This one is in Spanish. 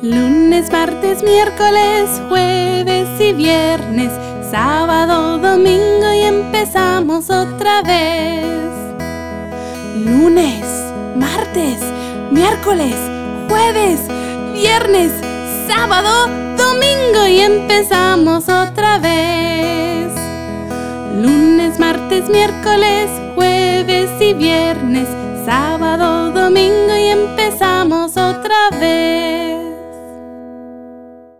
Lunes, martes, miércoles, jueves y viernes, sábado, domingo y empezamos otra vez. Lunes, martes, miércoles, jueves, viernes, sábado, domingo y empezamos otra vez. Lunes, martes, miércoles, jueves y viernes, sábado, domingo y empezamos otra vez.